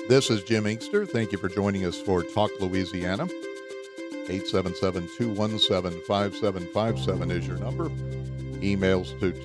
This is Jim Inkster. Thank you for joining us for Talk Louisiana. 877-217-5757 is your number. Emails to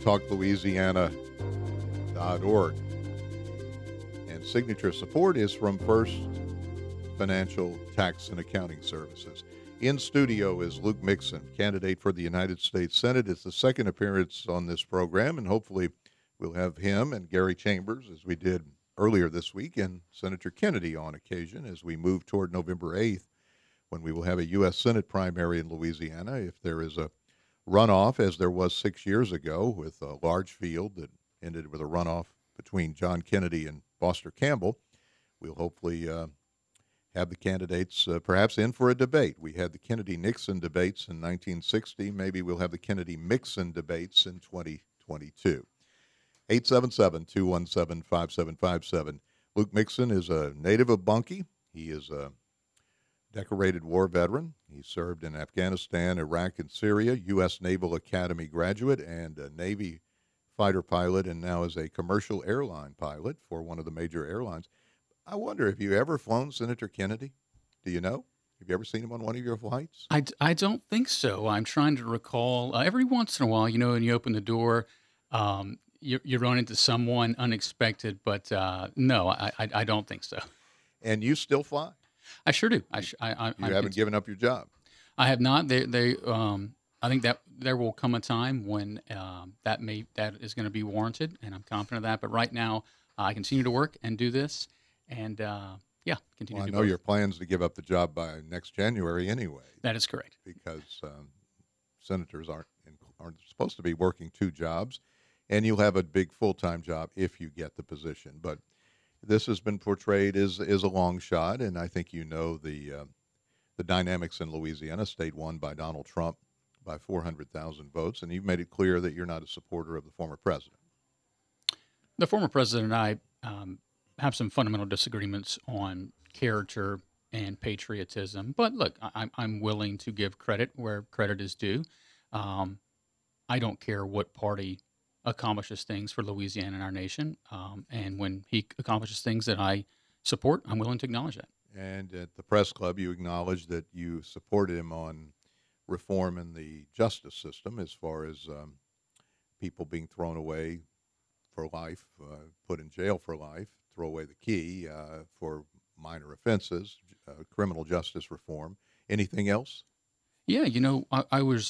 talk@talklouisiana.org. And signature support is from First Financial Tax and Accounting Services. In studio is Luke Mixon, candidate for the United States Senate. It's the second appearance on this program, and hopefully we'll have him and Gary Chambers, as we did earlier this week, and Senator Kennedy on occasion as we move toward November 8th, when we will have a U.S. Senate primary in Louisiana. If there is a runoff, as there was 6 years ago with a large field that ended with a runoff between John Kennedy and Foster Campbell, we'll hopefully have the candidates perhaps in for a debate. We had the Kennedy-Nixon debates in 1960. Maybe we'll have the Kennedy-Mixon debates in 2022. 877-217-5757. Luke Mixon is a native of Bunkie. He is a decorated war veteran. He served in Afghanistan, Iraq, and Syria, U.S. Naval Academy graduate and a Navy fighter pilot, and now is a commercial airline pilot for one of the major airlines. I wonder, have you ever flown Senator Kennedy? Do you know? Have you ever seen him on one of your flights? I don't think so. I'm trying to recall. Every once in a while, when you open the door, you run into someone unexpected, but no, I don't think so. And you still fly? I sure do. You haven't given up your job? I have not. I think that there will come a time when that is going to be warranted, and I'm confident of that. But right now, I continue to work and do this, and continue to do I know both. your plans to give up the job by next January anyway. That is correct. Because senators aren't supposed to be working two jobs, and you'll have a big full-time job if you get the position. But this has been portrayed as a long shot, and I think you know the dynamics in Louisiana. State won by Donald Trump by 400,000 votes, and you've made it clear that you're not a supporter of the former president. The former president and I have some fundamental disagreements on character and patriotism, but look, I'm willing to give credit where credit is due. I don't care what party accomplishes things for Louisiana and our nation, and when he accomplishes things that I support, I'm willing to acknowledge that. And at the press club, you acknowledged that you supported him on reform in the justice system as far as people being thrown away for life, put in jail for life, throw away the key for minor offenses, criminal justice reform. Anything else? Yeah, I was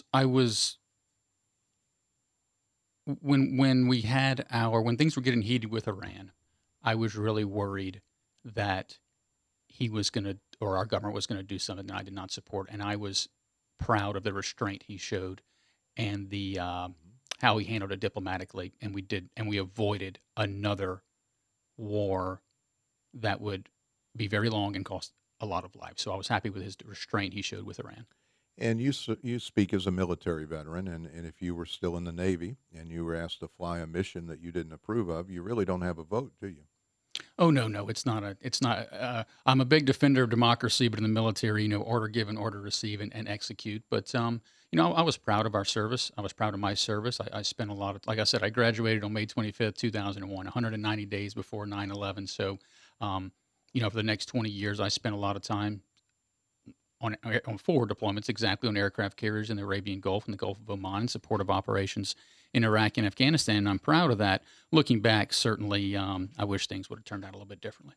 when things were getting heated with Iran, I was really worried that our government was going to do something that I did not support, and I was proud of the restraint he showed and the how he handled it diplomatically, and we avoided another war that would be very long and cost a lot of lives. So I was happy with his restraint he showed with Iran. And you speak as a military veteran, and if you were still in the Navy and you were asked to fly a mission that you didn't approve of, you really don't have a vote, do you? Oh, no, it's not. I'm a big defender of democracy, but in the military, order given, order receive, and execute. But, I was proud of our service. I was proud of my service. I spent a lot of, like I said, I graduated on May 25th, 2001, 190 days before 9/11. So, for the next 20 years, I spent a lot of time on forward deployments, exactly on aircraft carriers in the Arabian Gulf and the Gulf of Oman, in support of operations in Iraq and Afghanistan, and I'm proud of that. Looking back, certainly, I wish things would have turned out a little bit differently.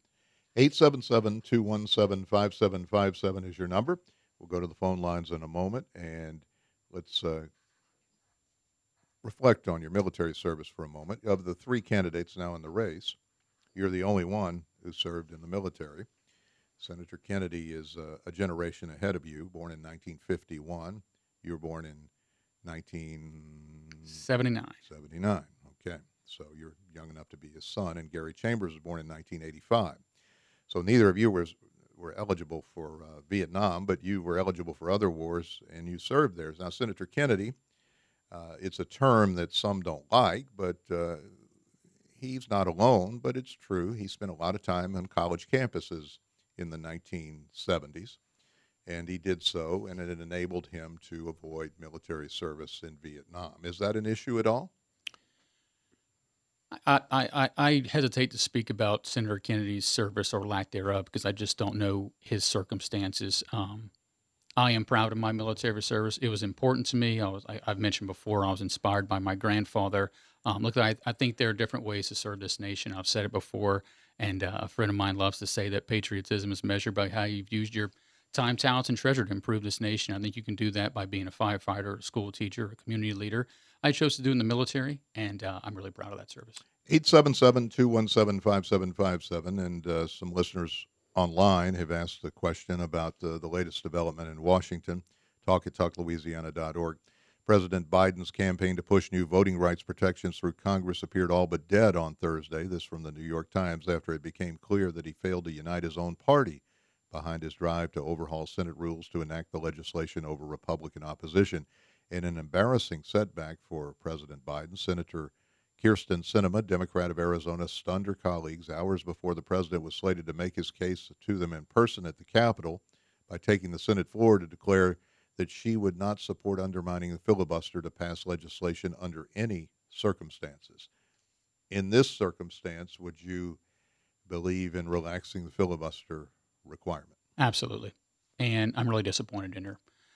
877-217-5757 is your number. We'll go to the phone lines in a moment, and let's reflect on your military service for a moment. Of the three candidates now in the race, you're the only one who served in the military. Senator Kennedy is a generation ahead of you, born in 1951. You were born in 1979. Okay, so you're young enough to be his son. And Gary Chambers was born in 1985. So neither of you were eligible for Vietnam, but you were eligible for other wars, and you served there. Now, Senator Kennedy, it's a term that some don't like, but he's not alone, but it's true. He spent a lot of time on college campuses in the 1970s, and he did so, and it enabled him to avoid military service in Vietnam. Is that an issue at all? I hesitate to speak about Senator Kennedy's service or lack thereof because I just don't know his circumstances. I am proud of my military service. It was important to me. I've mentioned before, I was inspired by my grandfather. Look, I think there are different ways to serve this nation. I've said it before, and a friend of mine loves to say that patriotism is measured by how you've used your time, talents, and treasure to improve this nation. I think you can do that by being a firefighter, a school teacher, a community leader. I chose to do in the military, and I'm really proud of that service. 877-217-5757, and some listeners online have asked the question about the latest development in Washington. Talk at talklouisiana.org. President Biden's campaign to push new voting rights protections through Congress appeared all but dead on Thursday. This from the New York Times after it became clear that he failed to unite his own party behind his drive to overhaul Senate rules to enact the legislation over Republican opposition. In an embarrassing setback for President Biden, Senator Kyrsten Sinema, Democrat of Arizona, stunned her colleagues hours before the president was slated to make his case to them in person at the Capitol by taking the Senate floor to declare that she would not support undermining the filibuster to pass legislation under any circumstances. In this circumstance, would you believe in relaxing the filibuster requirement? Absolutely. And I'm really disappointed in her.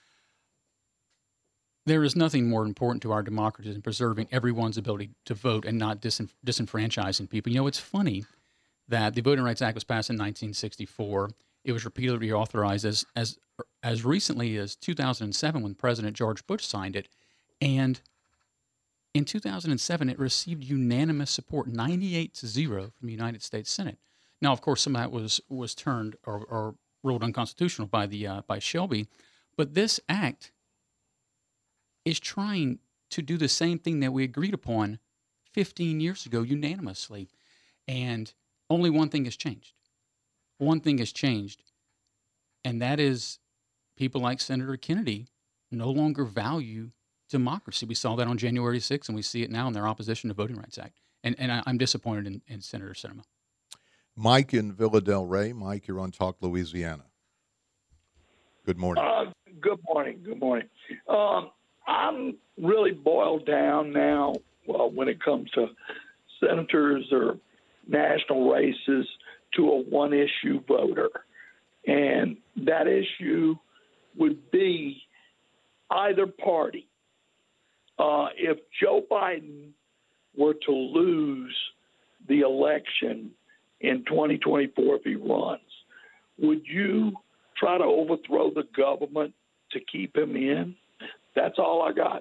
There is nothing more important to our democracy than preserving everyone's ability to vote and not disenfranchising people. You know, it's funny that the Voting Rights Act was passed in 1964. It was repeatedly authorized as recently as 2007 when President George Bush signed it. And in 2007, it received unanimous support, 98-0 from the United States Senate. Now, of course, some of that was turned or ruled unconstitutional by Shelby. But this act is trying to do the same thing that we agreed upon 15 years ago unanimously. And only one thing has changed. One thing has changed, and that is people like Senator Kennedy no longer value democracy. We saw that on January 6th, and we see it now in their opposition to Voting Rights Act. And I'm disappointed in Senator Sinema. Mike in Villa Del Rey. Mike, you're on Talk Louisiana. Good morning. Good morning. Good morning. I'm really boiled down now, well, when it comes to senators or national races, to a one-issue voter. And that issue would be either party. If Joe Biden were to lose the election in 2024 if he runs, would you try to overthrow the government to keep him in? That's all I got.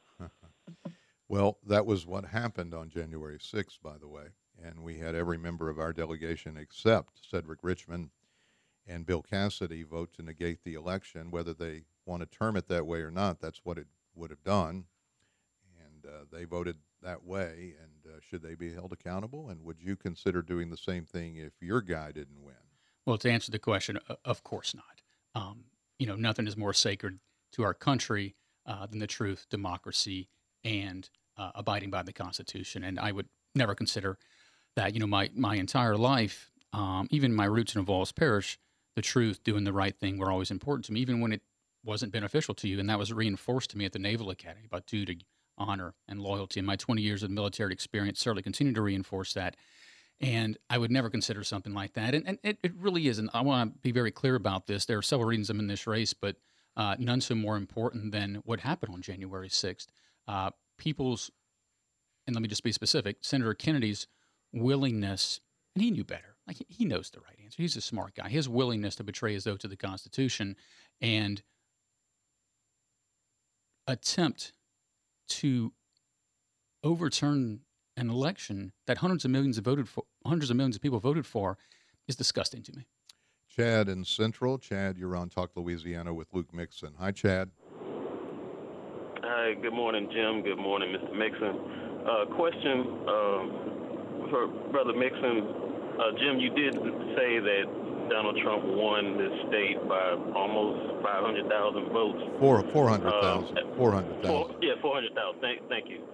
Well, that was what happened on January 6th, by the way. And we had every member of our delegation except Cedric Richmond and Bill Cassidy vote to negate the election. Whether they want to term it that way or not, that's what it would have done. And they voted that way. And should they be held accountable? And would you consider doing the same thing if your guy didn't win? Well, to answer the question, of course not. Nothing is more sacred to our country than the truth, democracy, and abiding by the Constitution. And I would never consider that, my entire life, even my roots in Evalds Parish, the truth, doing the right thing were always important to me, even when it wasn't beneficial to you. And that was reinforced to me at the Naval Academy about duty, honor, and loyalty. And my 20 years of military experience certainly continue to reinforce that. And I would never consider something like that. And it really isn't. I want to be very clear about this. There are several reasons I'm in this race, but none so more important than what happened on January 6th. And let me just be specific, Senator Kennedy's willingness, and he knew better. Like he knows the right answer. He's a smart guy. His willingness to betray his oath to the Constitution and attempt to overturn an election that hundreds of millions of people voted for is disgusting to me. Chad in Central. Chad, you're on Talk Louisiana with Luke Mixon. Hi, Chad. Hi, good morning, Jim. Good morning, Mr. Mixon. Question for Brother Mixon. Jim, you did say that Donald Trump won this state by almost 500,000 votes. 400,000. 400,000. Yeah, 400,000. Thank you.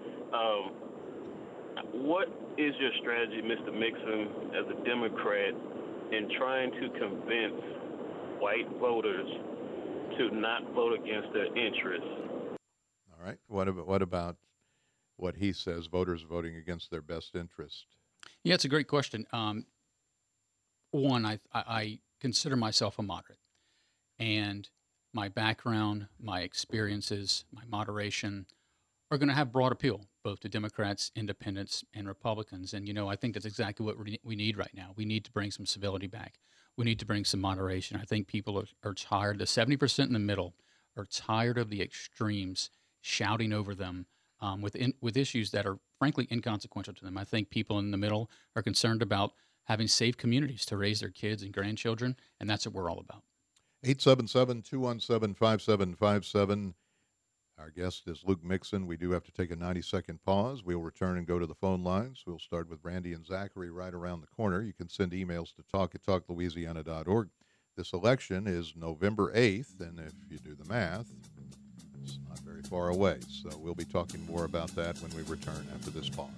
What is your strategy, Mr. Mixon, as a Democrat, in trying to convince white voters to not vote against their interests? All right. What about what he says, voters voting against their best interest? Yeah, it's a great question. One, I consider myself a moderate, and my background, my experiences, my moderation are going to have broad appeal, both to Democrats, independents, and Republicans. And, I think that's exactly what we need right now. We need to bring some civility back. We need to bring some moderation. I think people are tired. The 70% in the middle are tired of the extremes shouting over them with issues that are, frankly, inconsequential to them. I think people in the middle are concerned about having safe communities to raise their kids and grandchildren, and that's what we're all about. 877-217-5757. Our guest is Luke Mixon. We do have to take a 90-second pause. We'll return and go to the phone lines. We'll start with Randy and Zachary right around the corner. You can send emails to talk@talklouisiana.org. This election is November 8th, and if you do the math, it's not very far away. So we'll be talking more about that when we return after this pause.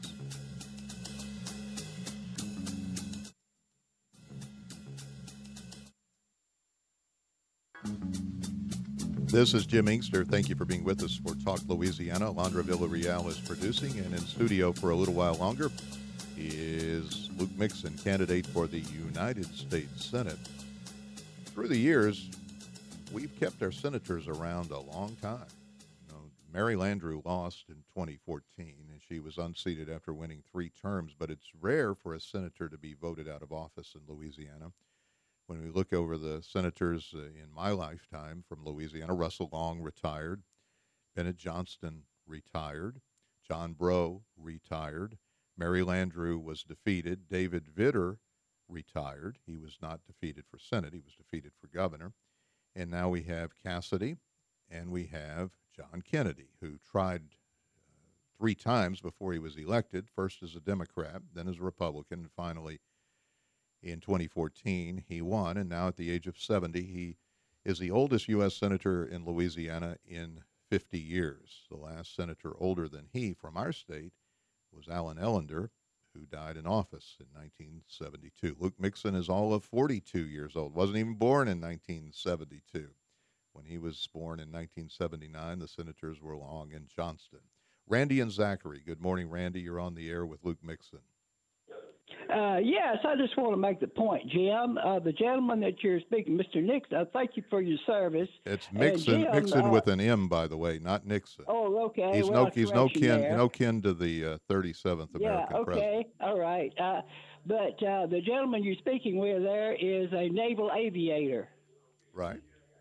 This is Jim Inkster. Thank you for being with us for Talk Louisiana. Alondra Villarreal is producing, and in studio for a little while longer is Luke Mixon, candidate for the United States Senate. Through the years, we've kept our senators around a long time. Mary Landrieu lost in 2014, and she was unseated after winning 3 terms, but it's rare for a senator to be voted out of office in Louisiana. When we look over the senators in my lifetime from Louisiana, Russell Long retired, Bennett Johnston retired, John Breaux retired, Mary Landrieu was defeated, David Vitter retired. He was not defeated for Senate, he was defeated for governor. And now we have Cassidy, and we have John Kennedy, who tried 3 times before he was elected, first as a Democrat, then as a Republican, and finally in 2014, he won, and now at the age of 70, he is the oldest U.S. senator in Louisiana in 50 years. The last senator older than he from our state was Allen Ellender, who died in office in 1972. Luke Mixon is all of 42 years old, wasn't even born in 1972. When he was born in 1979, the senators were Long and Johnston. Randy and Zachary. Good morning, Randy. You're on the air with Luke Mixon. Yes, I just want to make the point, Jim. The gentleman that you're speaking, Mr. Nixon, thank you for your service. It's Mixon, Jim, Mixon with an M, by the way, not Nixon. Oh, okay. He's no kin to the 37th American president. Okay, all right. But the gentleman you're speaking with there is a naval aviator. Right.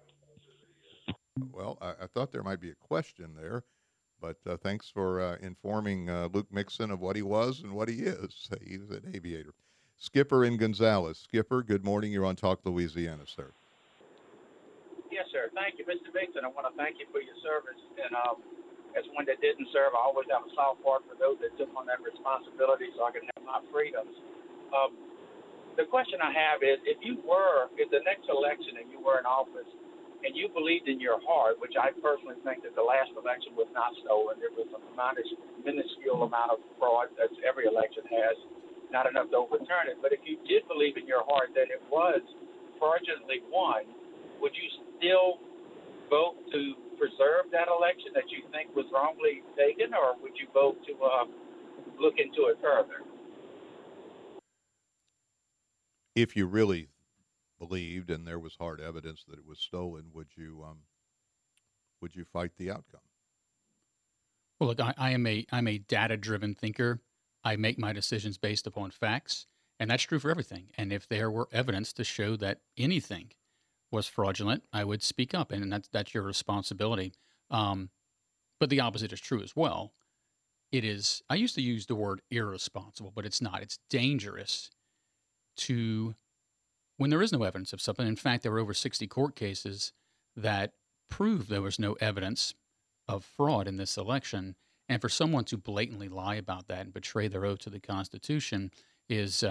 Well, I thought there might be a question there. But thanks for informing Luke Mixon of what he was and what he is. He's an aviator. Skipper in Gonzales. Skipper, good morning. You're on Talk Louisiana, sir. Yes, sir. Thank you, Mr. Mixon. I want to thank you for your service. And as one that didn't serve, I always have a soft part for those that took on that responsibility so I can have my freedoms. The question I have is, if the next election and you were in office, and you believed in your heart, which I personally think that the last election was not stolen. There was a minuscule amount of fraud, as every election has, not enough to overturn it. But if you did believe in your heart that it was fraudulently won, would you still vote to preserve that election that you think was wrongly taken, or would you vote to look into it further? If you really believed and there was hard evidence that it was stolen, would you fight the outcome? Well, look, I'm a data-driven thinker. I make my decisions based upon facts, and that's true for everything. And if there were evidence to show that anything was fraudulent, I would speak up, and that's your responsibility. But the opposite is true as well. It is. I used to use the word irresponsible, but it's not. It's dangerous when there is no evidence of something. In fact, there were over 60 court cases that proved there was no evidence of fraud in this election. And for someone to blatantly lie about that and betray their oath to the Constitution is,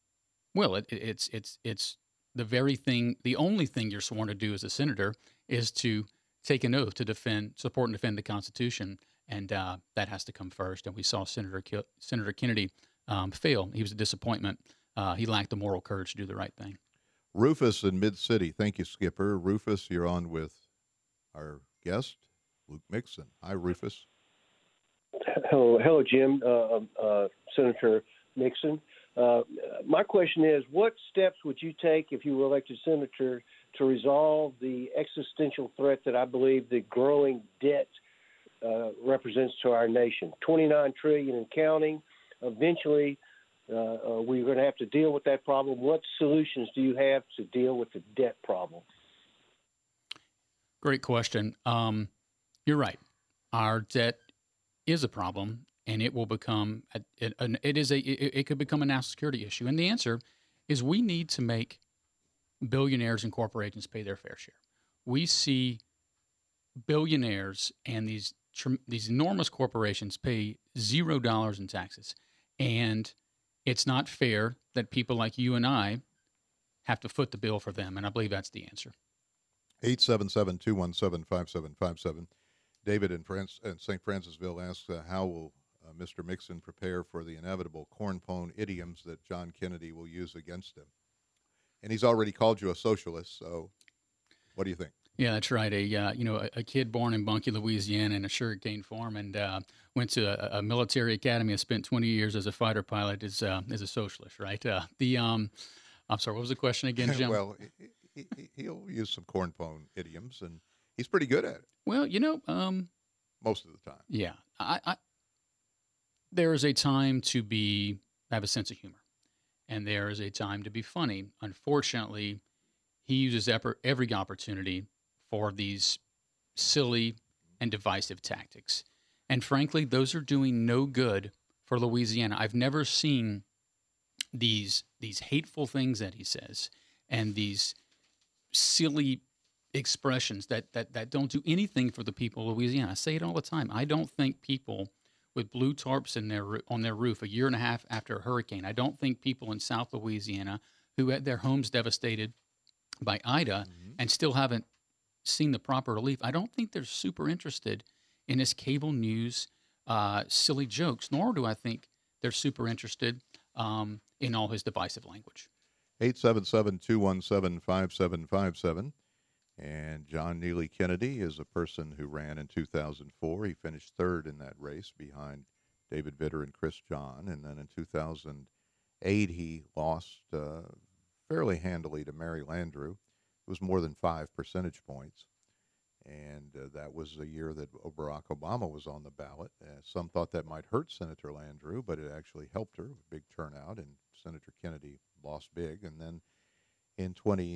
it's the very thing. The only thing you're sworn to do as a senator is to take an oath to support and defend the Constitution, and that has to come first. And we saw Senator Kennedy fail. He was a disappointment. He lacked the moral courage to do the right thing. Rufus in Mid-City. Thank you, Skipper. Rufus, you're on with our guest, Luke Mixon. Hi, Rufus. Hello, Jim, Senator Nixon. My question is, what steps would you take if you were elected senator to resolve the existential threat that I believe the growing debt represents to our nation? $29 trillion and counting. Eventually, we're going to have to deal with that problem. What solutions do you have to deal with the debt problem? Great question. You're right. Our debt is a problem, and it will become it could become a national security issue. And the answer is we need to make billionaires and corporations pay their fair share. We see billionaires and these enormous corporations pay $0 in taxes, and it's not fair that people like you and I have to foot the bill for them. And I believe that's the answer. 877-217-5757. David in St. Francisville asks, how will Mr. Mixon prepare for the inevitable cornpone idioms that John Kennedy will use against him? And he's already called you a socialist, so what do you think? Yeah, that's right. A kid born in Bunkie, Louisiana, in a sugarcane farm, and went to a military academy and spent 20 years as a fighter pilot is a socialist, right? I'm sorry, what was the question again, Jim? Well, he'll use some cornpone idioms, and he's pretty good at it. Well, most of the time. Yeah, there is a time to have a sense of humor, and there is a time to be funny. Unfortunately, he uses every opportunity for these silly and divisive tactics. And frankly, those are doing no good for Louisiana. I've never seen these hateful things that he says and these silly expressions that don't do anything for the people of Louisiana. I say it all the time. I don't think people with blue tarps on their roof a year and a half after a hurricane, I don't think people in South Louisiana who had their homes devastated by Ida and still haven't seen the proper relief, I don't think they're super interested in his cable news silly jokes, nor do I think they're super interested in all his divisive language. 877-217-5757. And John Neely Kennedy is a person who ran in 2004. He finished third in that race behind David Vitter and Chris John. And then in 2008, he lost fairly handily to Mary Landrieu. It was more than 5 percentage points. And that was the year that Barack Obama was on the ballot. Some thought that might hurt Senator Landrieu, but it actually helped her. A big turnout, and Senator Kennedy lost big. And then in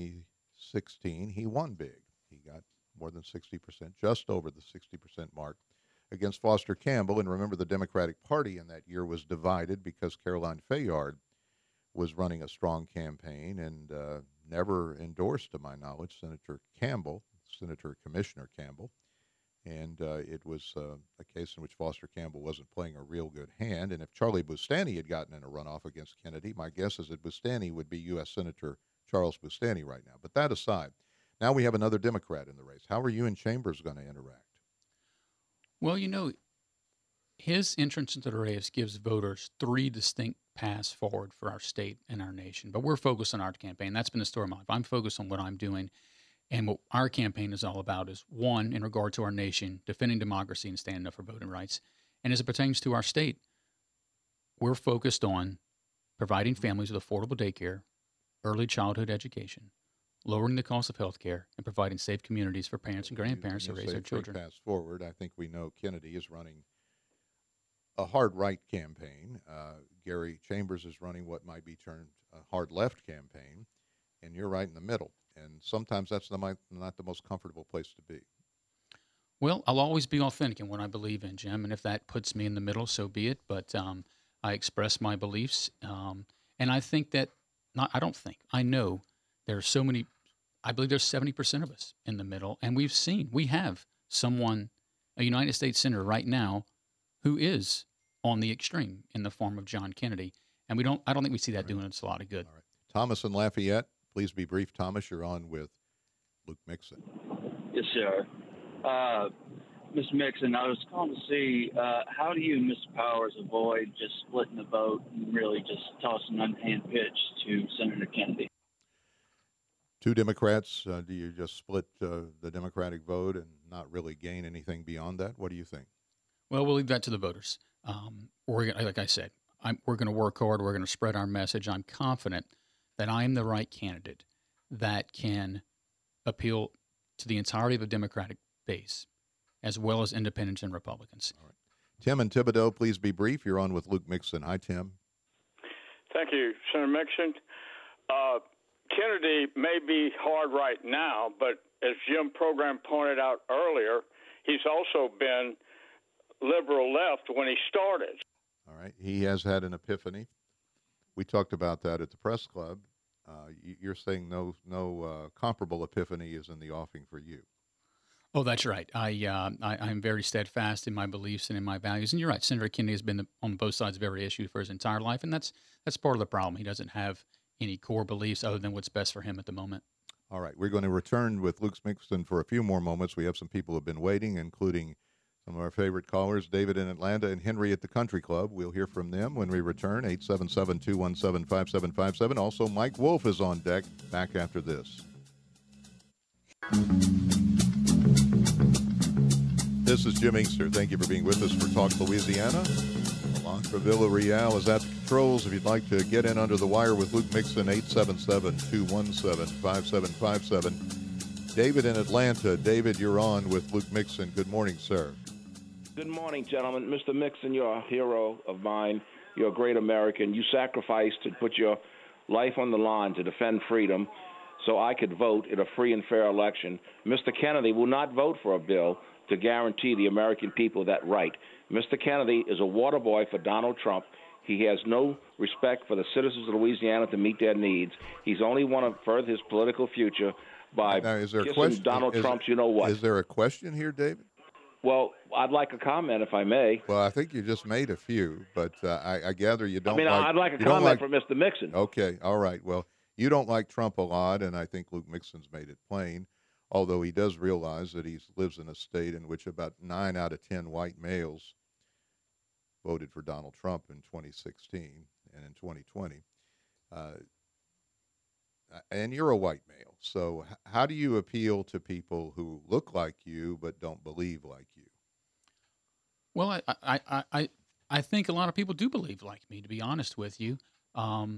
2016, he won big. He got more than 60%, just over the 60% mark against Foster Campbell. And remember, the Democratic Party in that year was divided because Caroline Fayard was running a strong campaign and never endorsed, to my knowledge, Senator Commissioner Campbell. And it was a case in which Foster Campbell wasn't playing a real good hand. And if Charlie Boustany had gotten in a runoff against Kennedy, my guess is that Boustany would be U.S. Senator Charles Boustany right now. But that aside, now we have another Democrat in the race. How are you and Chambers going to interact? Well, his entrance into the race gives voters 3 distinct paths forward for our state and our nation. But we're focused on our campaign. That's been the story of my life. I'm focused on what I'm doing. And what our campaign is all about is, one, in regard to our nation, defending democracy and standing up for voting rights. And as it pertains to our state, we're focused on providing families with affordable daycare, early childhood education, lowering the cost of health care, and providing safe communities for parents and grandparents to raise their children. Fast forward, I think we know Kennedy is running a hard right campaign. Gary Chambers is running what might be termed a hard left campaign, and you're right in the middle. And sometimes that's not the most comfortable place to be. Well, I'll always be authentic in what I believe in, Jim, and if that puts me in the middle, so be it. But I express my beliefs, and I think that I know there are so many. I believe there's 70% of us in the middle, and we have someone, a United States Senator right now, who is on the extreme in the form of John Kennedy, and I don't think we see that doing us a lot of good. All right. Thomas in Lafayette. Please be brief, Thomas. You're on with Luke Mixon. Yes, sir. Mr. Mixon, I was calling to see how do you and Mr. Powers avoid just splitting the vote and really just tossing an underhand pitch to Senator Kennedy? 2 Democrats. Do you just split the Democratic vote and not really gain anything beyond that? What do you think? Well, we'll leave that to the voters. Like I said, we're going to work hard. We're going to spread our message. I'm confident that I am the right candidate that can appeal to the entirety of the Democratic base, as well as independents and Republicans. All right. Tim and Thibodaux, please be brief. You're on with Luke Mixon. Hi, Tim. Thank you, Senator Mixon. Kennedy may be hard right now, but as Jim Program pointed out earlier, he's also been liberal left when he started. All right. He has had an epiphany. We talked about that at the press club. You're saying no comparable epiphany is in the offing for you. Oh, that's right. I'm very steadfast in my beliefs and in my values. And you're right. Senator Kennedy has been on both sides of every issue for his entire life, and that's part of the problem. He doesn't have any core beliefs other than what's best for him at the moment. All right. We're going to return with Luke Mixon for a few more moments. We have some people who have been waiting, including some of our favorite callers, David in Atlanta and Henry at the Country Club. We'll hear from them when we return, 877-217-5757. Also, Mike Wolf is on deck. Back after this. This is Jim Inkster. Thank you for being with us for Talk Louisiana. Alondra Villarreal is at the controls. If you'd like to get in under the wire with Luke Mixon, 877-217-5757. David in Atlanta. David, you're on with Luke Mixon. Good morning, sir. Good morning, gentlemen. Mr. Mixon, you're a hero of mine. You're a great American. You sacrificed to put your life on the line to defend freedom so I could vote in a free and fair election. Mr. Kennedy will not vote for a bill to guarantee the American people that right. Mr. Kennedy is a water boy for Donald Trump. He has no respect for the citizens of Louisiana to meet their needs. He's only want to further his political future by kissing Donald Trump's you-know-what. Is there a question here, David? Well, I'd like a comment, if I may. Well, I think you just made a few, but I gather you don't I'd like a comment from Mr. Mixon. Okay, all right. Well, you don't like Trump a lot, and I think Luke Mixon's made it plain, although he does realize that he lives in a state in which about 9 out of 10 white males voted for Donald Trump in 2016 and in 2020. And you're a white male, so how do you appeal to people who look like you but don't believe like you? Well, I think a lot of people do believe like me, to be honest with you. And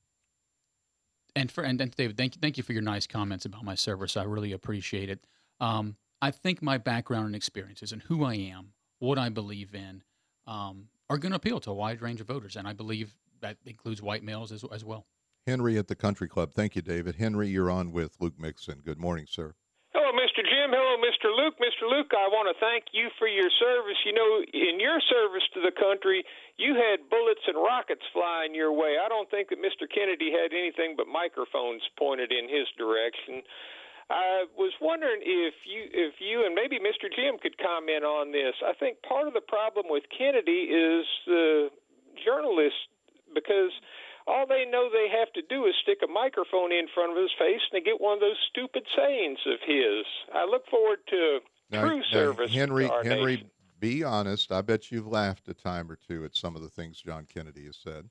David, thank you for your nice comments about my service. I really appreciate it. I think my background and experiences and who I am, what I believe in, are going to appeal to a wide range of voters, and I believe that includes white males as well. Henry at the Country Club. Thank you, David. Henry, you're on with Luke Mixon. Good morning, sir. Hello, Mr. Jim. Hello, Mr. Luke. Mr. Luke, I want to thank you for your service. You know, in your service to the country, you had bullets and rockets flying your way. I don't think that Mr. Kennedy had anything but microphones pointed in his direction. I was wondering if you and maybe Mr. Jim could comment on this. I think part of the problem with Kennedy is the journalists, because all they know they have to do is stick a microphone in front of his face and they get one of those stupid sayings of his. I look forward to true service. Henry, to our nation. Be honest. I bet you've laughed a time or two at some of the things John Kennedy has said.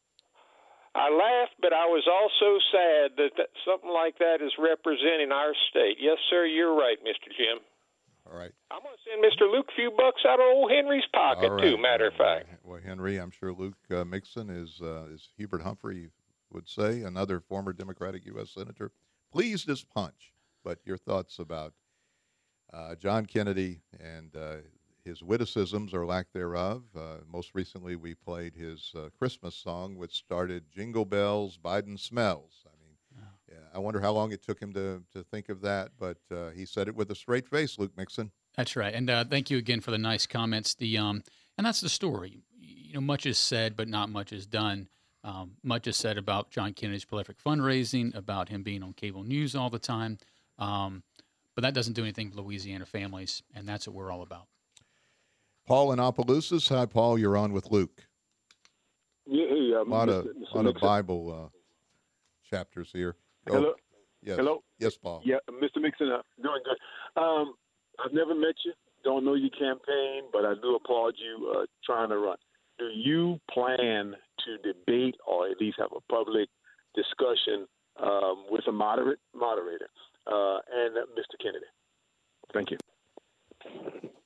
I laughed, but I was also sad that something like that is representing our state. Yes, sir, you're right, Mr. Jim. All right. I'm going to send Mr. Luke a few bucks out of old Henry's pocket, too, matter of fact. Well, Henry, I'm sure Luke Mixon is Hubert Humphrey would say, another former Democratic U.S. Senator, pleased as punch. But your thoughts about John Kennedy and his witticisms or lack thereof. Most recently, we played his Christmas song, which started Jingle Bells, Biden Smells. I wonder how long it took him to think of that, but he said it with a straight face, Luke Mixon. That's right, and thank you again for the nice comments. And that's the story. You know, much is said, but not much is done. Much is said about John Kennedy's prolific fundraising, about him being on cable news all the time, but that doesn't do anything for Louisiana families, and that's what we're all about. Paul in Opelousas. Hi, Paul. You're on with Luke. Yeah, hey, a lot of Bible chapters here. Go. Hello. Yes. Hello. Yes, Paul. Yeah, Mr. Mixon, doing good. I've never met you. Don't know your campaign, but I do applaud you trying to run. Do you plan to debate or at least have a public discussion with a moderator and Mr. Kennedy? Thank you. I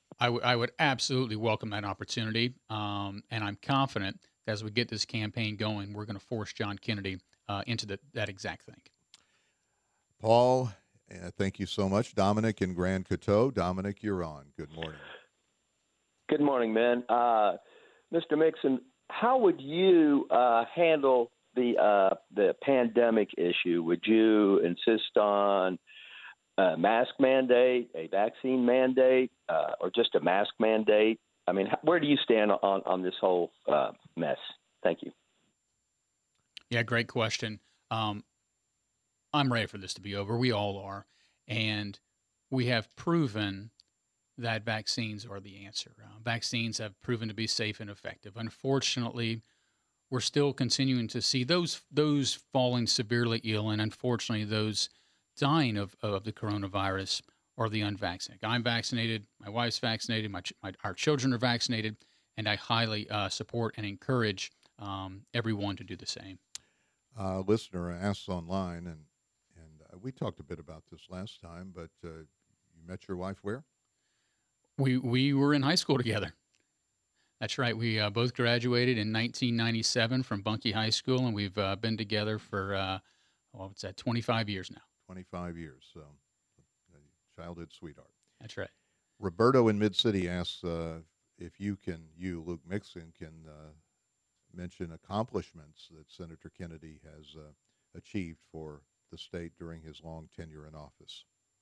I would absolutely welcome that opportunity, and I'm confident that as we get this campaign going, we're going to force John Kennedy into that exact thing. Paul, thank you so much. Dominic in Grand Coteau. Dominic, you're on. Good morning. Good morning, man. Mr. Mixon, how would you handle the pandemic issue? Would you insist on a mask mandate, a vaccine mandate, or just a mask mandate? I mean, where do you stand on this whole mess? Thank you. Yeah, great question. I'm ready for this to be over. We all are. And we have proven that vaccines are the answer. Vaccines have proven to be safe and effective. Unfortunately, we're still continuing to see those falling severely ill, and unfortunately, those dying of the coronavirus are the unvaccinated. I'm vaccinated. My wife's vaccinated. Our children are vaccinated, and I highly support and encourage everyone to do the same. Listener asks online, and we talked a bit about this last time, but you met your wife where? We were in high school together. That's right. We both graduated in 1997 from Bunkie High School, and we've been together for, 25 years now. 25 years, so childhood sweetheart. That's right. Roberto in Mid-City asks if you, Luke Mixon, can mention accomplishments that Senator Kennedy has achieved for the state during his long tenure in office.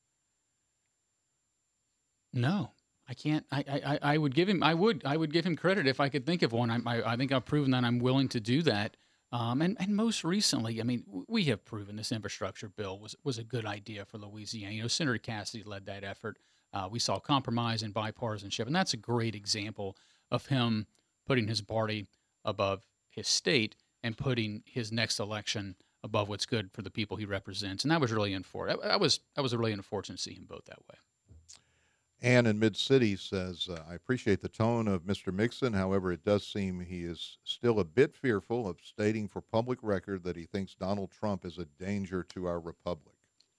No, I can't. I would give him. I would give him credit if I could think of one. I think I've proven that I'm willing to do that. And most recently, I mean, we have proven this infrastructure bill was a good idea for Louisiana. You know, Senator Cassidy led that effort. We saw compromise and bipartisanship, and that's a great example of him putting his party above his state and putting his next election above what's good for the people he represents. And that was really unfortunate. I was really unfortunate to see him vote that way. Ann in Mid-City says, I appreciate the tone of Mr. Mixon. However, it does seem he is still a bit fearful of stating for public record that he thinks Donald Trump is a danger to our republic.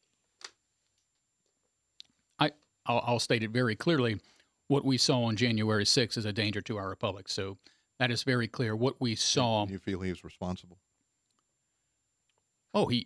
I'll state it very clearly. What we saw on January 6th is a danger to our republic. So that is very clear. What we saw. Do you feel he is responsible? Oh,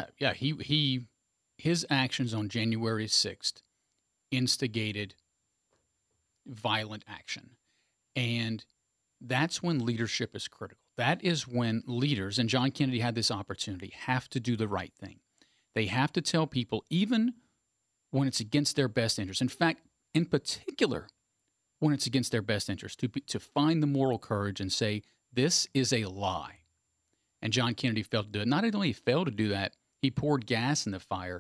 his actions on January 6th instigated violent action. And that's when leadership is critical. That is when leaders, and John Kennedy had this opportunity, have to do the right thing. They have to tell people, even when it's against their best interest. In fact, in particular, when it's against their best interest, to find the moral courage and say, this is a lie. And John Kennedy failed to do it. Not only failed to do that, he poured gas on the fire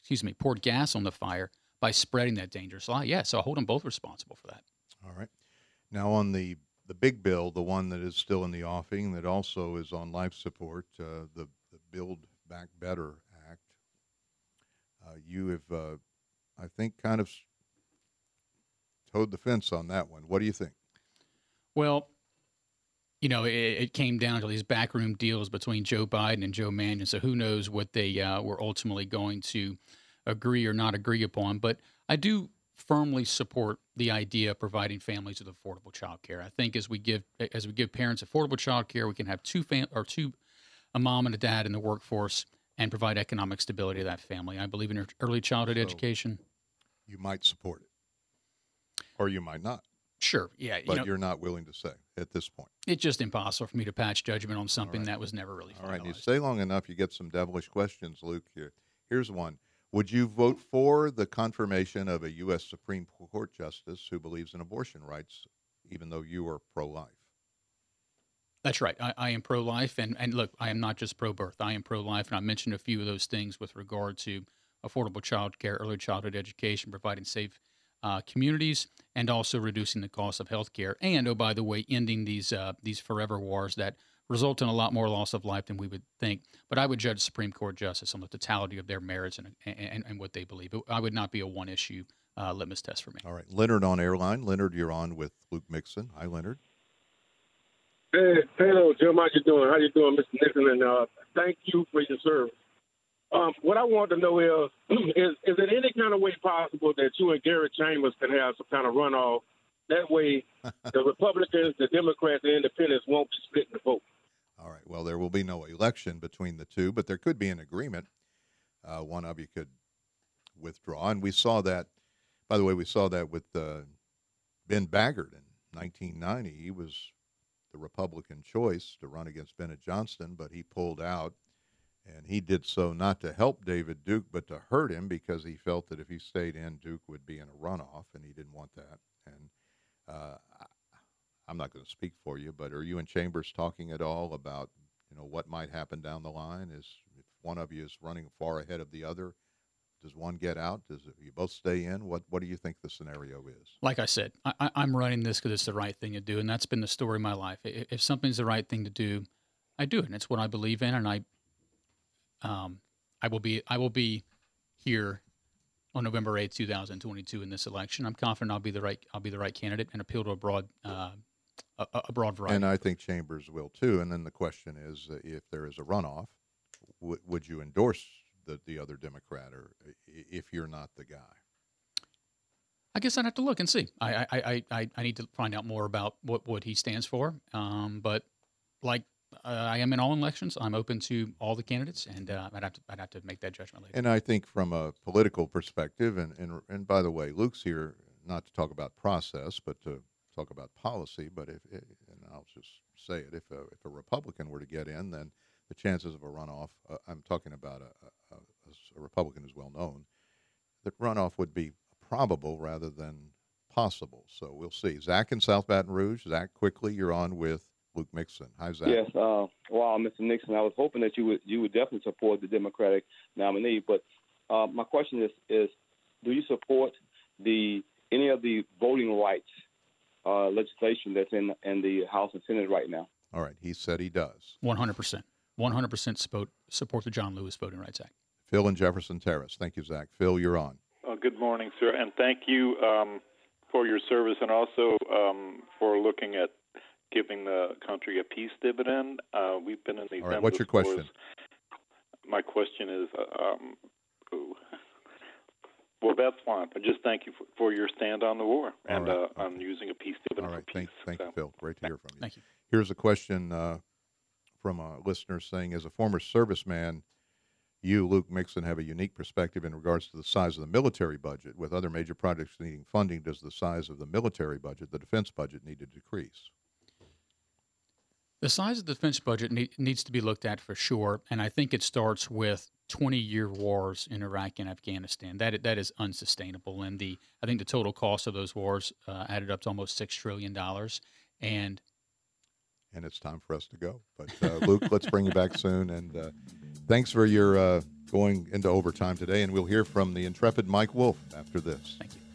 by spreading that dangerous lie. Yeah, so I hold them both responsible for that. All right. Now on the big bill, the one that is still in the offing, that also is on life support, the Build Back Better Act, you have, I think, kind of toed the fence on that one. What do you think? Well, you know, it came down to these backroom deals between Joe Biden and Joe Manchin, so who knows what they were ultimately going to agree or not agree upon. But I do firmly support the idea of providing families with affordable child care. I think as we give parents affordable child care, we can have a mom and a dad in the workforce and provide economic stability to that family. I believe in early childhood education. You might support it, or you might not. Sure, yeah. But you're not willing to say at this point. It's just impossible for me to pass judgment on something that was never really finalized. All right, you stay long enough, you get some devilish questions, Luke. Here's one. Would you vote for the confirmation of a U.S. Supreme Court justice who believes in abortion rights, even though you are pro-life? That's right. I am pro-life, and look, I am not just pro-birth. I am pro-life, and I mentioned a few of those things with regard to affordable child care, early childhood education, providing safe communities, and also reducing the cost of health care. And, oh, by the way, ending these forever wars that result in a lot more loss of life than we would think. But I would judge Supreme Court justice on the totality of their merits and what they believe. I would not be a one-issue litmus test for me. All right. Leonard on airline. Leonard, you're on with Luke Mixon. Hi, Leonard. Hey, hello, Jim. How you doing? How you doing, Mr. Nixon? And thank you for your service. What I want to know is it any kind of way possible that you and Gary Chambers can have some kind of runoff That way, the Republicans, the Democrats, and the Independents won't be splitting the vote. All right. Well, there will be no election between the two, but there could be an agreement. One of you could withdraw. And we saw that, by the way, we saw that with Ben Baggert in 1990. He was the Republican choice to run against Bennett Johnston, but he pulled out. And he did so not to help David Duke, but to hurt him because he felt that if he stayed in, Duke would be in a runoff, and he didn't want that. And I'm not going to speak for you, but are you and Chambers talking at all about, what might happen down the line? Is if one of you is running far ahead of the other, does one get out? Does you both stay in? What do you think the scenario is? Like I said, I'm running this because it's the right thing to do, and that's been the story of my life. If something's the right thing to do, I do it, and it's what I believe in, and I will be here on November 8th, 2022 in this election. I'm confident I'll be the right candidate and appeal to a broad variety. And I think Chambers will too. And then the question is, if there is a runoff, would you endorse the other Democrat, or if you're not the guy? I guess I'd have to look and see. I need to find out more about what he stands for. But like I am in all elections, I'm open to all the candidates, and I'd have to make that judgment later. And I think from a political perspective, and by the way, Luke's here not to talk about process, but to talk about policy. But and I'll just say it, if a Republican were to get in, then the chances of a runoff, I'm talking about a Republican who's well known, that runoff would be probable rather than possible. So we'll see. Zach in South Baton Rouge. Zach, quickly, you're on with Luke Mixon. Hi, Zach. Yes. Wow, Mr. Nixon, I was hoping that you would definitely support the Democratic nominee. But my question is, do you support any of the voting rights legislation that's in the House and Senate right now? All right. He said he does. 100%. 100% support the John Lewis Voting Rights Act. Phil in Jefferson Terrace. Thank you, Zach. Phil, you're on. Good morning, sir, and thank you for your service, and also for looking at giving the country a peace dividend. We've been in these. All right, what's your question? My question is, well, that's fine. But just thank you for your stand on the war and on using a peace dividend. All right, for peace. Thank you, Phil. Great to hear from you. Thank you. Here's a question from a listener saying, as a former serviceman, you, Luke Mixon, have a unique perspective in regards to the size of the military budget. With other major projects needing funding, does the size of the military budget, the defense budget, need to decrease? The size of the defense budget needs to be looked at for sure, and I think it starts with 20-year wars in Iraq and Afghanistan. That is unsustainable, and I think the total cost of those wars added up to almost $6 trillion, and it's time for us to go. But Luke, let's bring you back soon, and thanks for your going into overtime today, and we'll hear from the intrepid Mike Wolf after this. Thank you.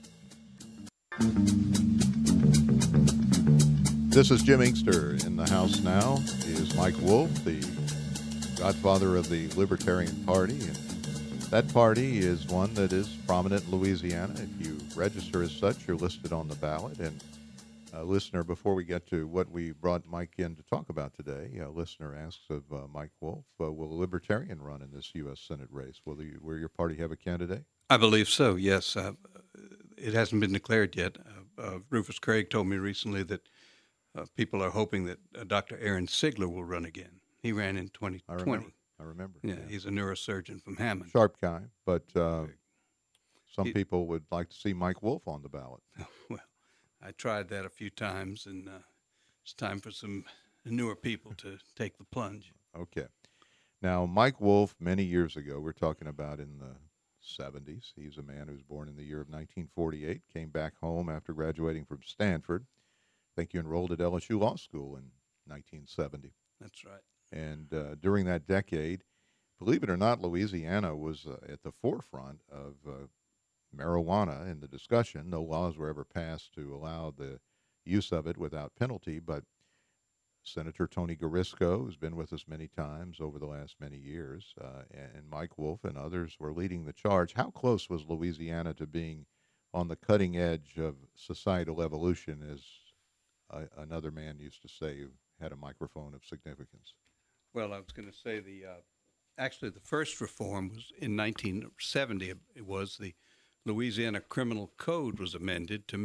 This is Jim Inkster. In the house now is Mike Wolf, the godfather of the Libertarian Party. And that party is one that is prominent in Louisiana. If you register as such, you're listed on the ballot. And listener, before we get to what we brought Mike in to talk about today, a listener asks of Mike Wolf, will a Libertarian run in this U.S. Senate race? Will your party have a candidate? I believe so, yes. It hasn't been declared yet. Rufus Craig told me recently that people are hoping that Dr. Aaron Sigler will run again. He ran in 2020. I remember. Yeah, he's a neurosurgeon from Hammond. Sharp guy, but some people would like to see Mike Wolf on the ballot. Well, I tried that a few times, and it's time for some newer people to take the plunge. Okay. Now, Mike Wolf, many years ago, we're talking about in the 70s. He's a man who was born in the year of 1948, came back home after graduating from Stanford. I think you enrolled at LSU Law School in 1970. That's right. And during that decade, believe it or not, Louisiana was at the forefront of marijuana in the discussion. No laws were ever passed to allow the use of it without penalty, but Senator Tony Garisco, who's been with us many times over the last many years, and Mike Wolf and others were leading the charge. How close was Louisiana to being on the cutting edge of societal evolution, as another man used to say who had a microphone of significance? Well, I was going to say actually the first reform was in 1970. It was the Louisiana Criminal Code was amended to make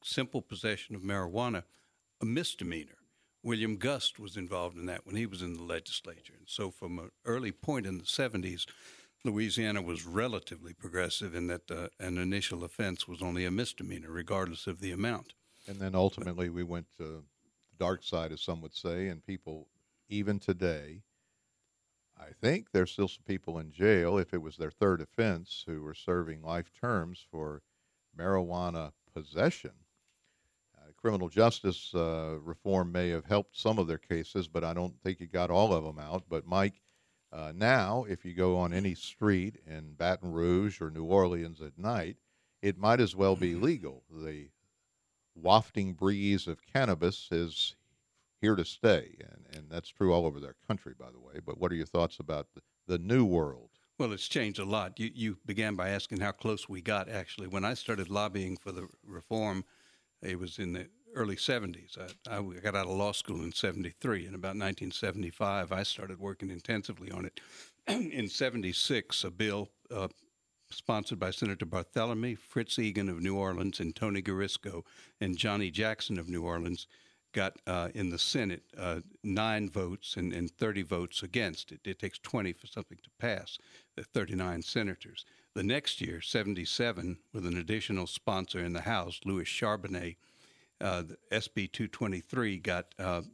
simple possession of marijuana a misdemeanor. William Gust was involved in that when he was in the legislature. And so from an early point in the 70s, Louisiana was relatively progressive in that an initial offense was only a misdemeanor, regardless of the amount. And then ultimately we went to the dark side, as some would say, and people, even today, I think there's still some people in jail, if it was their third offense, who were serving life terms for marijuana possession. Criminal justice reform may have helped some of their cases, but I don't think it got all of them out. But, Mike, now if you go on any street in Baton Rouge or New Orleans at night, it might as well be legal. The wafting breeze of cannabis is here to stay, and that's true all over their country, by the way. But what are your thoughts about the new world? Well, it's changed a lot. You began by asking how close we got, actually. When I started lobbying for the reform, it was in the early 70s. I got out of law school in 73. In about 1975, I started working intensively on it. In 76, a bill sponsored by Senator Barthélemy, Fritz Egan of New Orleans, and Tony Garisco, and Johnny Jackson of New Orleans, got in the Senate 9 votes and 30 votes against it. It takes 20 for something to pass, the 39 senators. The next year, 77, with an additional sponsor in the House, Louis Charbonnet, the SB 223 got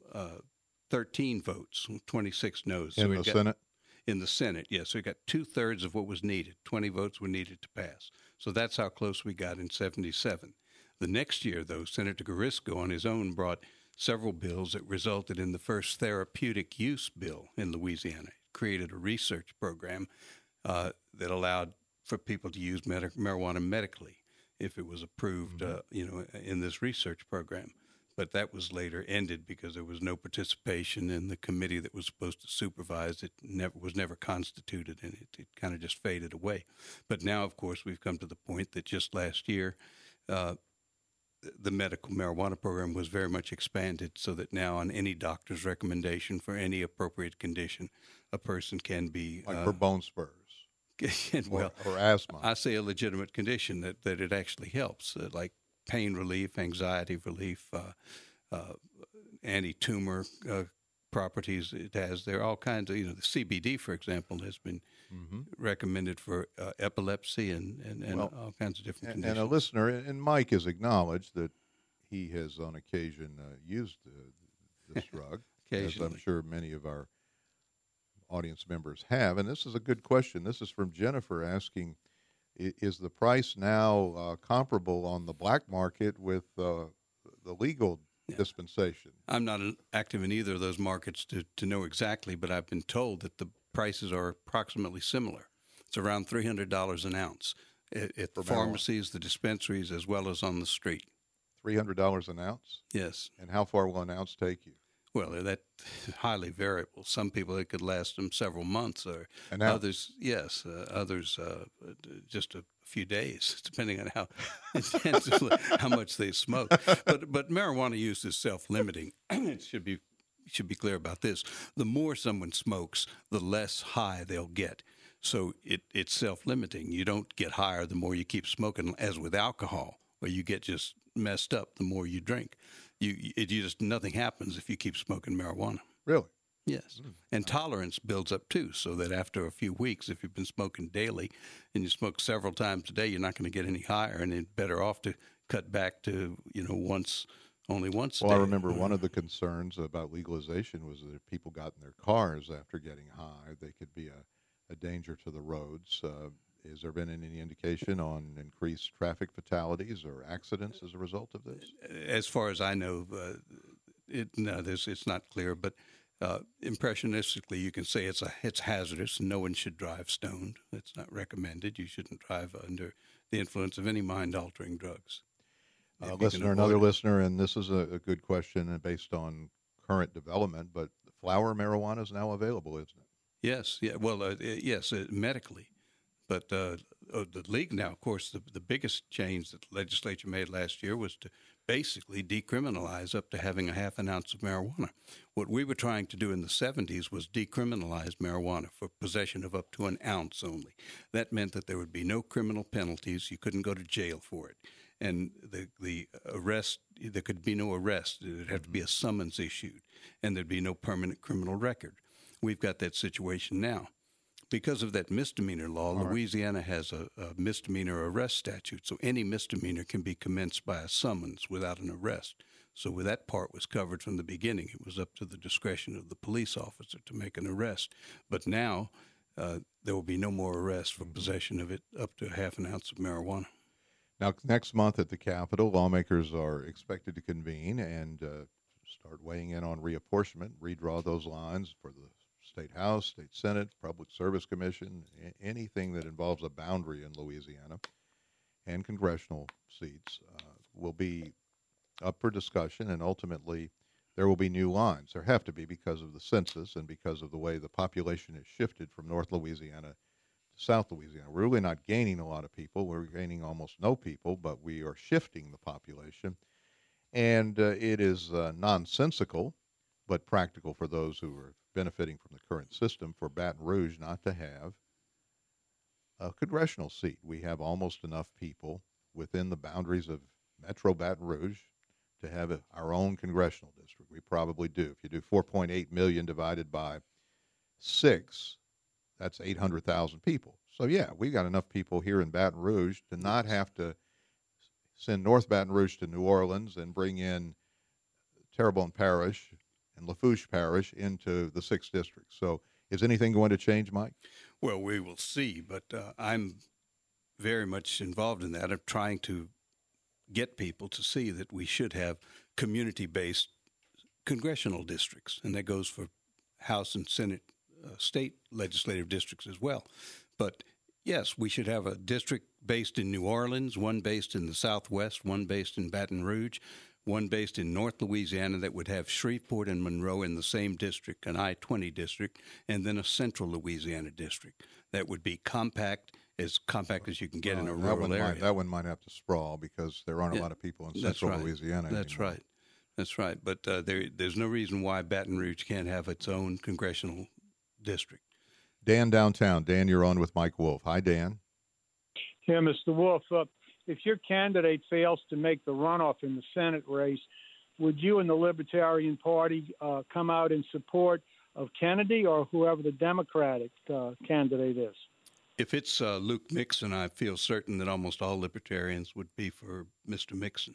13 votes, 26 noes. In the Senate? In the Senate, yes. So we got 2/3 of what was needed. 20 votes were needed to pass. So that's how close we got in 77. The next year, though, Senator Garisco on his own brought several bills that resulted in the first therapeutic use bill in Louisiana. It created a research program that allowed for people to use marijuana medically if it was approved, in this research program. But that was later ended because there was no participation in the committee that was supposed to supervise it. Was never constituted, and it kind of just faded away. But now, of course, we've come to the point that just last year, the medical marijuana program was very much expanded so that now on any doctor's recommendation for any appropriate condition, a person can be... Like for bone spurs. Well, or asthma. I say a legitimate condition that it actually helps, like pain relief, anxiety relief, anti-tumor properties it has. There are all kinds of, the CBD, for example, has been recommended for epilepsy and all kinds of different conditions. And a listener, and Mike has acknowledged that he has on occasion used this drug, as I'm sure many of our audience members have. And this is a good question. This is from Jennifer asking, is the price now comparable on the black market with the legal dispensation? I'm not active in either of those markets to know exactly, but I've been told that the prices are approximately similar. It's around $300 an ounce at the pharmacies, the dispensaries, as well as on the street. $300 an ounce? Yes. And how far will an ounce take you? Well, that's highly variable. Some people, it could last them several months, or others, others just a few days, depending on how intensively, how much they smoke. But marijuana use is self-limiting. It should be clear about this. The more someone smokes, the less high they'll get. So it's self-limiting. You don't get higher the more you keep smoking, as with alcohol, where you get just messed up the more you drink. Nothing happens if you keep smoking marijuana. Really? Yes. And tolerance builds up too, so that after a few weeks, if you've been smoking daily and you smoke several times a day, you're not going to get any higher, and it's better off to cut back to, only once a day. Well, I remember one of the concerns about legalization was that if people got in their cars after getting high, they could be a danger to the roads. Has there been any indication on increased traffic fatalities or accidents as a result of this? As far as I know, it's not clear. But impressionistically, you can say it's hazardous, and no one should drive stoned. It's not recommended. You shouldn't drive under the influence of any mind-altering drugs. Another listener, and this is a good question based on current development, but flower marijuana is now available, isn't it? Yes. Yeah. Well, yes, medically. But the league now, of course, the biggest change that the legislature made last year was to basically decriminalize up to having a half an ounce of marijuana. What we were trying to do in the 70s was decriminalize marijuana for possession of up to an ounce only. That meant that there would be no criminal penalties. You couldn't go to jail for it. and the arrest, there could be no arrest. There'd have to be a summons issued, and there'd be no permanent criminal record. We've got that situation now. Because of that misdemeanor law, Louisiana has a misdemeanor arrest statute, so any misdemeanor can be commenced by a summons without an arrest. So that part was covered from the beginning. It was up to the discretion of the police officer to make an arrest. But now there will be no more arrest for possession of it up to half an ounce of marijuana. Now, next month at the Capitol, lawmakers are expected to convene and start weighing in on reapportionment, redraw those lines for the State House, State Senate, Public Service Commission, anything that involves a boundary in Louisiana, and congressional seats will be up for discussion, and ultimately there will be new lines. There have to be because of the census and because of the way the population has shifted from North Louisiana to South Louisiana. We're really not gaining a lot of people. We're gaining almost no people, but we are shifting the population. And it is nonsensical, but practical for those who are benefiting from the current system for Baton Rouge not to have a congressional seat. We have almost enough people within the boundaries of Metro Baton Rouge to have our own congressional district. We probably do. If you do 4.8 million divided by 6, that's 800,000 people. So, yeah, we got enough people here in Baton Rouge to not have to send North Baton Rouge to New Orleans and bring in Terrebonne Parish and Lafourche Parish into the 6th district. So is anything going to change, Mike? Well, we will see, but I'm very much involved in that. I'm trying to get people to see that we should have community-based congressional districts, and that goes for House and Senate, state legislative districts as well. But yes, we should have a district based in New Orleans, one based in the Southwest, one based in Baton Rouge, one based in North Louisiana that would have Shreveport and Monroe in the same district, an I-20 district, and then a Central Louisiana district that would be compact as you can get in a rural area. That one might have to sprawl because there aren't a lot of people in Central Louisiana anymore. That's right. But there's no reason why Baton Rouge can't have its own congressional district. Dan downtown. Dan, you're on with Mike Wolf. Hi, Dan. Yeah, Mr. Wolf. If your candidate fails to make the runoff in the Senate race, would you and the Libertarian Party come out in support of Kennedy or whoever the Democratic candidate is? If it's Luke Mixon, I feel certain that almost all Libertarians would be for Mr. Mixon.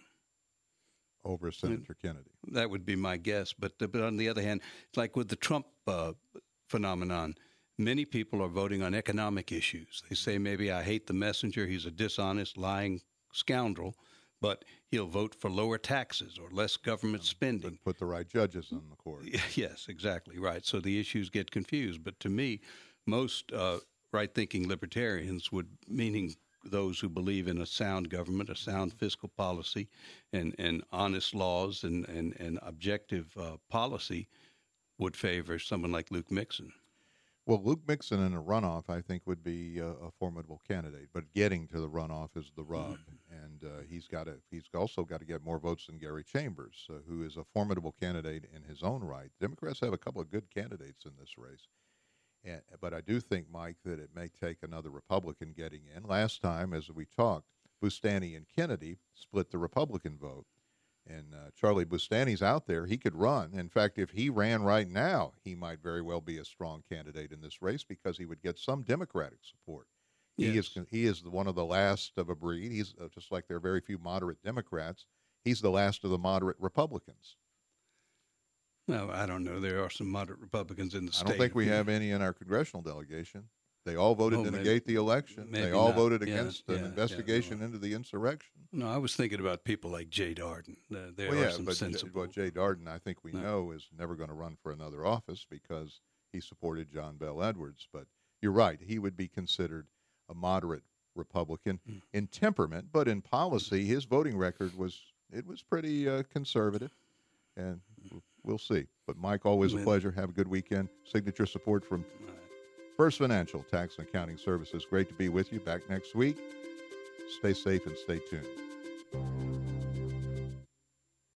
Over Senator Kennedy. That would be my guess. But on the other hand, like with the Trump phenomenon, many people are voting on economic issues. They say, maybe I hate the messenger, he's a dishonest, lying scoundrel, but he'll vote for lower taxes or less government spending. But put the right judges on the court. Yes, exactly right. So the issues get confused. But to me, most right-thinking libertarians meaning those who believe in a sound government, a sound fiscal policy, and honest laws and objective policy, would favor someone like Luke Mixon. Well, Luke Mixon in a runoff, I think, would be a formidable candidate. But getting to the runoff is the rub, and he's also got to get more votes than Gary Chambers, who is a formidable candidate in his own right. Democrats have a couple of good candidates in this race, but I do think, Mike, that it may take another Republican getting in. Last time, as we talked, Boustany and Kennedy split the Republican vote. And Charlie Boustany's out there. He could run. In fact, if he ran right now, he might very well be a strong candidate in this race because he would get some Democratic support. Yes. He is one of the last of a breed. He's just like there are very few moderate Democrats. He's the last of the moderate Republicans. No, I don't know. There are some moderate Republicans in the state. I don't think we have any in our congressional delegation. They all voted to negate the election. They all voted against an investigation into the insurrection. No, I was thinking about people like Jay Darden. But Jay Darden, I think we know, is never going to run for another office because he supported John Bel Edwards. But you're right. He would be considered a moderate Republican in temperament, but in policy, his voting record was pretty conservative. And we'll see. But, Mike, always a pleasure. Have a good weekend. Signature support from First Financial Tax and Accounting Services. Great to be with you. Back next week. Stay safe and stay tuned.